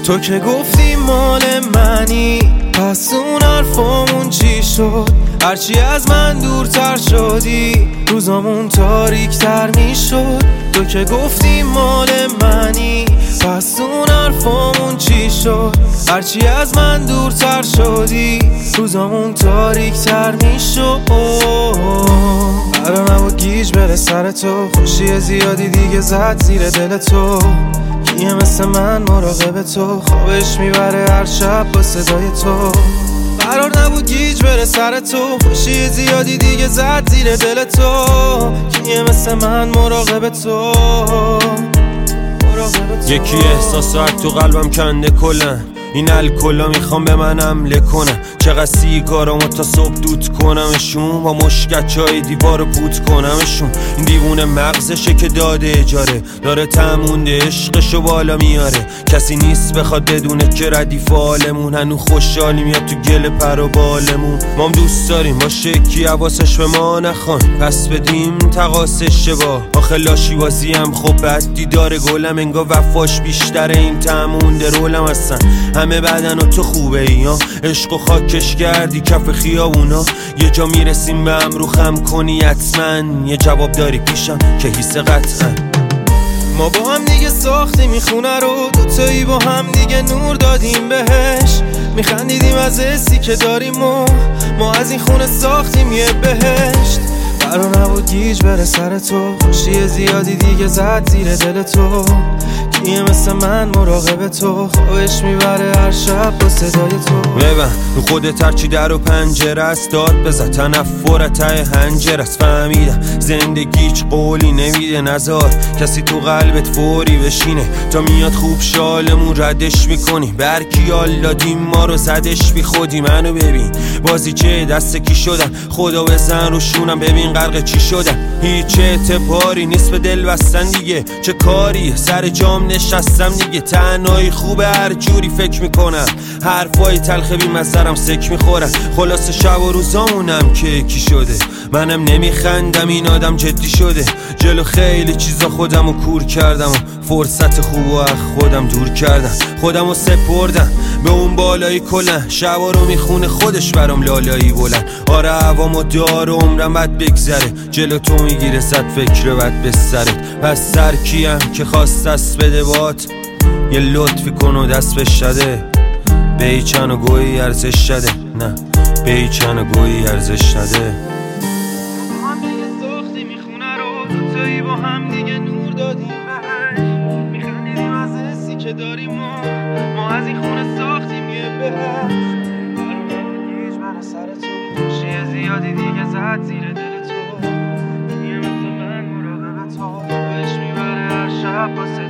تو که گفتی مال منی، پس اون حرفامون چی شد؟ هرچی از من دورتر شدی روزامون تاریک تر می شد. تو که گفتی مال منی، پس اون حرفامون چی شد؟ هرچی از من دورتر شدی روزامون تاریک تر می شد. قرار نبود گیج بره سر تو، خوشی زیادی دیگه زد زیر دل تو. کیه مثل من مراقب تو، خوابش میبره هر شب با صدای تو. قرار نبود گیج بره سر تو، خوشی زیادی دیگه زد زیر دل تو. کیه مثل من مراقب تو. یکی احساسات تو قلبم کنده کلن، این الکلا میخوام به من حمله کنن. چقدر سیگارامو تا صبح دود کنمشون، با مشکچای دیوارو پوت کنمشون. این دیوونه مغزشه که داده اجاره، داره تمونده عشقشو بالا میاره. کسی نیست بخواد بدونه که ردیف حالمون، هنو خوشحالی میاد تو گل پر و بالمون. مام دوست داریم باشه کی حواسش به ما نخوان، پس بدیم تقاس اشتباه. آخه لاشی بازی هم خب بد دیدار گلم، انگار وفاش بیشتره این تمونده رولم هستن. همه بدن و تو خوبه ای ها، عشق و خاکش کردی کف خیابونا. یه جا میرسیم به هم رو خم کنی حتما، یه جواب داری پیشم که حیث قطعا. ما با هم دیگه ساختیم این خونه رو، دوتایی با هم دیگه نور دادیم بهش. میخندیدیم از حسی که داریم و ما از این خونه ساختیم یه بهشت. قرار نبود گیج بره سر تو، خوشی زیادی دیگه زد زیر دل تو. کیه مثل من مراقب تو، خوابش میبره هر شب با صدای تو. ببن رو خودت هرچی در و پنجره است، داد بزن تنفر ته هنجر است. فهمیدم زندگی هیچ قولی نمیده، نزار کسی تو قلبت فوری بشینه. تا میاد خوب شالمون ردش میکنی، برکی دادیم ما رو زدش بی خودی. منو ببین بازی چه دست کی شدم، خدا بزن رو شونم ببین غرق چی شدم. هیچ اعتباری نیست به دل بستن دیگه، چه کاری سر جام نشستم دیگه. تنهایی خوبه هر جوری فکر میکنم، حرفای تلخ بی مزرم سک میخورم. خلاص شب و روزامونم که یکی شده، منم نمیخندم این آدم جدی شده. جلو خیلی چیزا خودمو کور کردم و فرصت خوبو از خودم دور کردم. خودمو سپردم به اون بالایی کلن، شبا رو میخونه خودش برام لالایی بلند. آره هوامو دار و عمرم بد بگذره، جلو تو میگیره صد فکر بد به سرت. پس سر کیم که خواست دست بده بات، یه لطفی کن و دست بشده. به هیچن و گویی ارزش شده، نه به هیچن و گویی ارزش نده. با هم دیگه ساختیم این خونه رو، دوتایی با هم دیگه نور دادیم بهش. میخندیدیم از حسی که داریم و ما از این خونه ساختیم یه بهشت. گیج بره سر تو، خوشی زیادی دیگه زد زیر دل تو. کیه مثل من مراقب تو، خوابش میبره هر شب با